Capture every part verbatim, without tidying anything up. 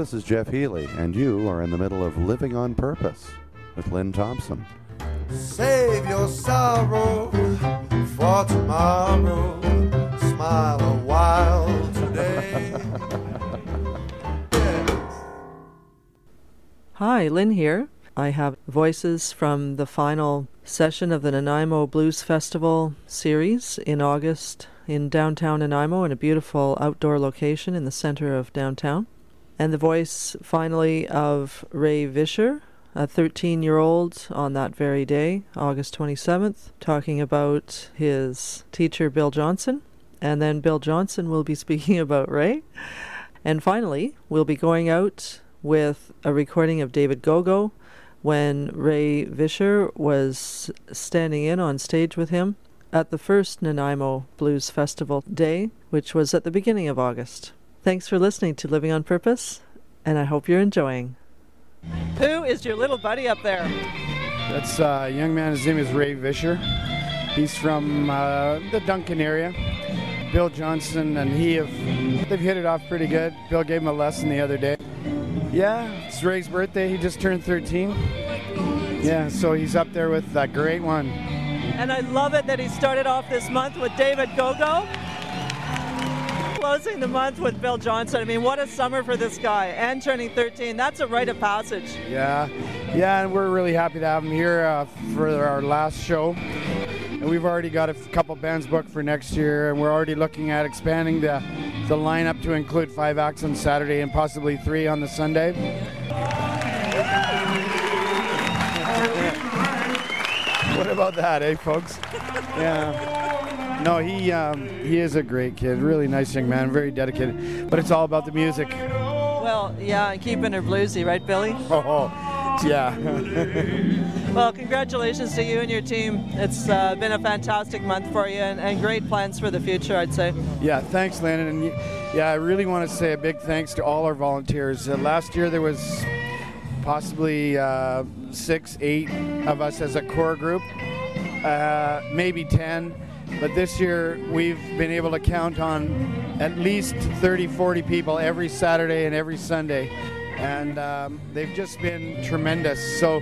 this is Jeff Healy, and you are in the middle of Living on Purpose with Lynn Thompson. Save your sorrow for tomorrow. Smile a while today. Yes. Hi, Lynn here. I have voices from the final session of the Nanaimo Blues Festival series in August in downtown Nanaimo in a beautiful outdoor location in the center of downtown. And the voice, finally, of Ray Vischer, a thirteen-year-old on that very day, August twenty-seventh, talking about his teacher, Bill Johnson. And then Bill Johnson will be speaking about Ray. And finally, we'll be going out with a recording of David Gogo when Ray Vischer was standing in on stage with him at the first Nanaimo Blues Festival Day, which was at the beginning of August. Thanks for listening to Living on Purpose, and I hope you're enjoying. Who is your little buddy up there? That's uh, a young man, his name is Ray Vischer. He's from uh, the Duncan area. Bill Johnson and he have, they've hit it off pretty good. Bill gave him a lesson the other day. Yeah, it's Ray's birthday. He just turned thirteen. Yeah, so he's up there with that great one. And I love it that he started off this month with David Gogo. Closing the month with Bill Johnson. I mean, what a summer for this guy. And turning thirteen, that's a rite of passage. Yeah, yeah, and we're really happy to have him here uh, for our last show. And we've already got a couple bands booked for next year, and we're already looking at expanding the, the lineup to include five acts on Saturday and possibly three on the Sunday. What about that, eh, folks? Yeah. No, he um, he is a great kid, really nice young man, very dedicated. But it's all about the music. Well, yeah, and keeping her bluesy, right, Billy? Oh, yeah. Well, congratulations to you and your team. It's uh, been a fantastic month for you, and, and great plans for the future, I'd say. Yeah, thanks, Landon. And yeah, I really want to say a big thanks to all our volunteers. Uh, last year there was possibly uh, six, eight of us as a core group, uh, maybe ten. But this year we've been able to count on at least thirty, forty people every Saturday and every Sunday. And um, they've just been tremendous. So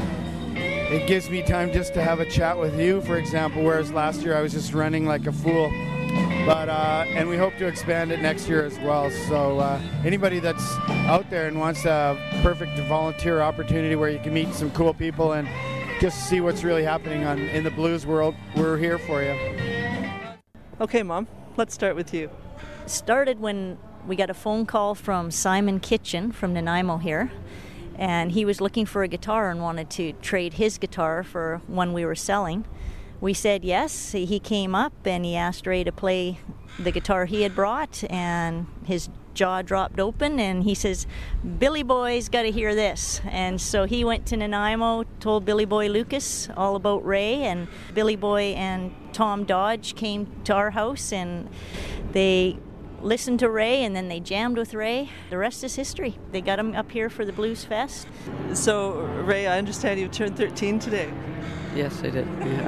it gives me time just to have a chat with you, for example, whereas last year I was just running like a fool. But uh, and we hope to expand it next year as well. So uh, anybody that's out there and wants a perfect volunteer opportunity where you can meet some cool people and just see what's really happening on in the blues world, we're here for you. Okay, Mom, let's start with you. Started when we got a phone call from Simon Kitchen from Nanaimo here, and he was looking for a guitar and wanted to trade his guitar for one we were selling. We said yes. He came up and he asked Ray to play the guitar he had brought, and his jaw dropped open and he says, "Billy Boy's got to hear this." And so he went to Nanaimo, told Billy Boy Lucas all about Ray, and Billy Boy and Tom Dodge came to our house and they listened to Ray, and then they jammed with Ray. The rest is history. They got him up here for the Blues Fest. So, Ray, I understand you turned thirteen today. Yes, I did, yeah.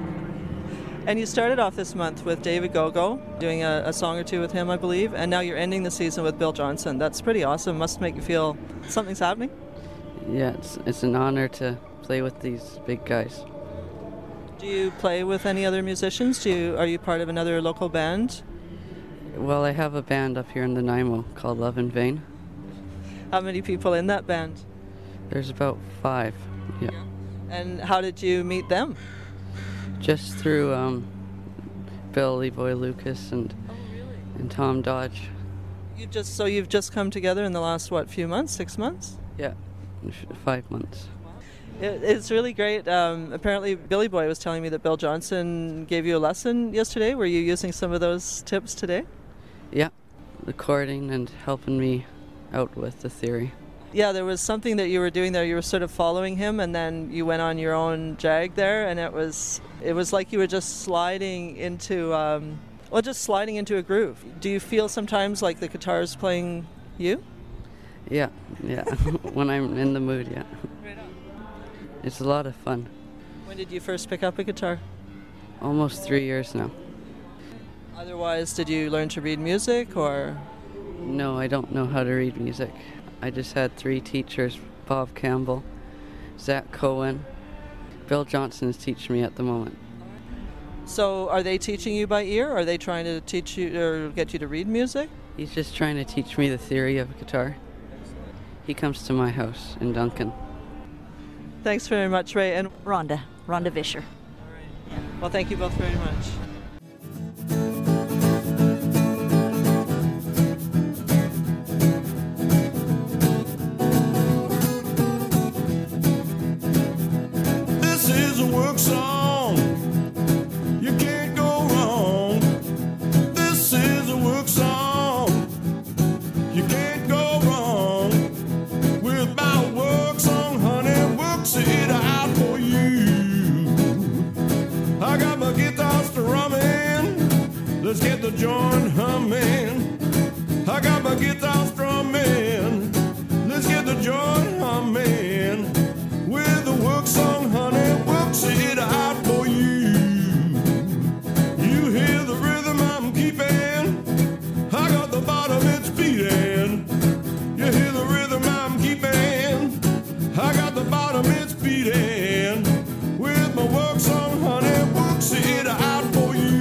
And you started off this month with David Gogo, doing a, a song or two with him, I believe, and now you're ending the season with Bill Johnson. That's pretty awesome. Must make you feel something's happening. Yeah, it's, it's an honor to play with these big guys. Do you play with any other musicians? Do you, are you part of another local band? Well, I have a band up here in Nanaimo called Love in Vain. How many people in that band? There's about five, yeah. And how did you meet them? Just through um, Billy Boy Lucas and oh, really? and Tom Dodge. You just so you've just come together in the last what few months, six months? Yeah, five months. It, it's really great. Um, apparently, Billy Boy was telling me that Bill Johnson gave you a lesson yesterday. Were you using some of those tips today? Yeah, recording and helping me out with the theory. Yeah, there was something that you were doing there. You were sort of following him, and then you went on your own jag there, and it was it was like you were just sliding into, um, well, just sliding into a groove. Do you feel sometimes like the guitar's playing you? Yeah, yeah. When I'm in the mood, yeah. Right on. It's a lot of fun. When did you first pick up a guitar? Almost three years now. Otherwise, did you learn to read music, or? No, I don't know how to read music. I just had three teachers, Bob Campbell, Zach Cohen, Bill Johnson is teaching me at the moment. So are they teaching you by ear? Are they trying to teach you or get you to read music? He's just trying to teach me the theory of guitar. He comes to my house in Duncan. Thanks very much, Ray. And Rhonda, Rhonda Vischer. well, thank you both very much. This is a work song. You can't go wrong. This is a work song. You can't go wrong with my work song, honey. Works it out for you. I got my guitar strumming. Let's get the joint humming. I got my guitar strumming. Let's get the joint humming. With the work song, honey, works it out for you. You hear the rhythm I'm keeping. I got the bottom, it's beating. You hear the rhythm I'm keeping. I got the bottom, it's beating. With my work song, honey, works it out for you.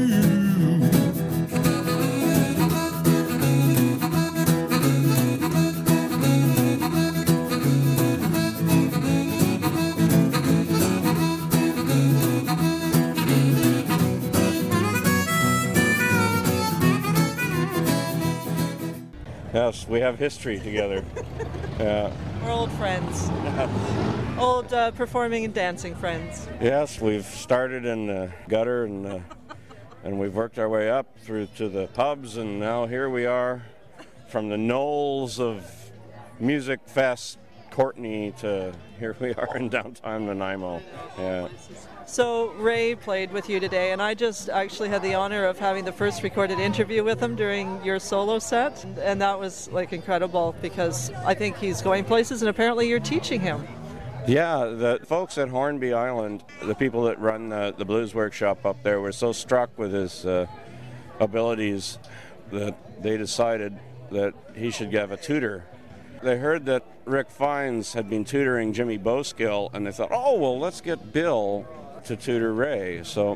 Yes, we have history together. Yeah. We're old friends. Old uh, performing and dancing friends. Yes, we've started in the gutter and uh, and we've worked our way up through to the pubs, and now here we are from the knolls of Music Fest Courtney to here we are in downtown Nanaimo. Yeah. So Ray played with you today, and I just actually had the honor of having the first recorded interview with him during your solo set, and that was like incredible because I think he's going places, and apparently you're teaching him. Yeah, the folks at Hornby Island, the people that run the, the blues workshop up there, were so struck with his uh, abilities that they decided that he should have a tutor. They heard that Rick Fines had been tutoring Jimmy Boskill, and they thought, oh, well, let's get Bill to tutor Ray. So,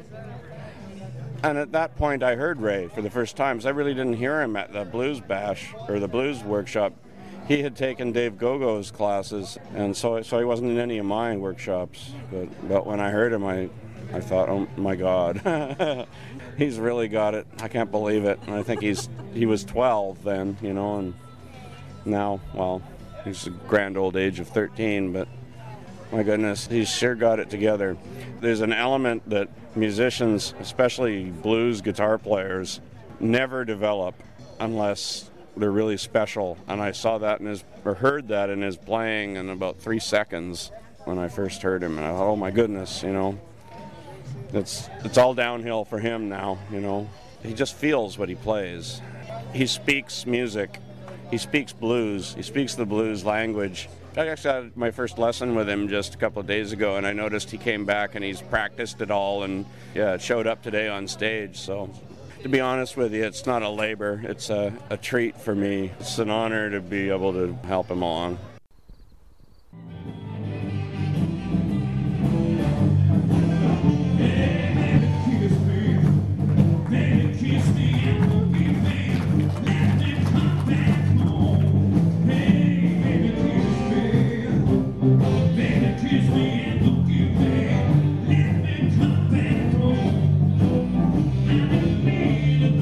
and at that point I heard Ray for the first time, because I really didn't hear him at the blues bash or the blues workshop. He had taken Dave Gogo's classes, and so so he wasn't in any of my workshops. But but when I heard him, I I thought, oh my God, he's really got it. I can't believe it. And I think he's he was twelve then, you know, and now, well, he's a grand old age of thirteen, but my goodness, he's sure got it together. There's an element that musicians, especially blues guitar players, never develop unless they're really special. And I saw that in his, or heard that in his playing in about three seconds when I first heard him. And I thought, oh my goodness, you know, it's it's all downhill for him now, you know. He just feels what he plays. He speaks music. He speaks blues. He speaks the blues language. I actually had my first lesson with him just a couple of days ago, and I noticed he came back and he's practiced it all, and yeah, it showed up today on stage. So, to be honest with you, it's not a labor. It's a, a treat for me. It's an honor to be able to help him along.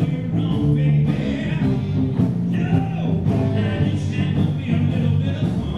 No, I just said to be a little bit of fun.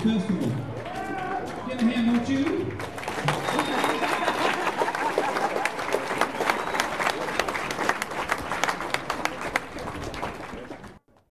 Festival.